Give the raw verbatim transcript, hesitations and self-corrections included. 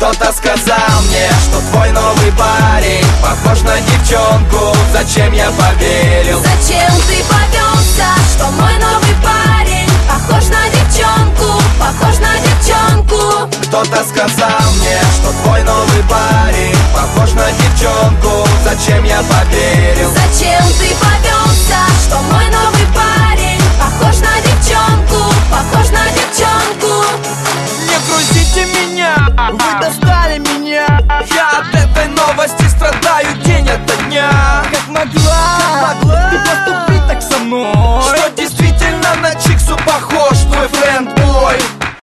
Кто-то сказал мне, что твой новый парень похож на девчонку. Зачем я поверил? Зачем ты повелся, что мой новый парень похож на девчонку, похож на девчонку? Кто-то сказал мне, что твой новый парень похож на девчонку. Зачем я поверил? Зачем ты повелся, что мой новый парень похож на девчонку, похож на девчонку? Не грузите меня, вы достали меня. Я от этой новости страдаю день ото дня. Как могла, Как могла? ты просто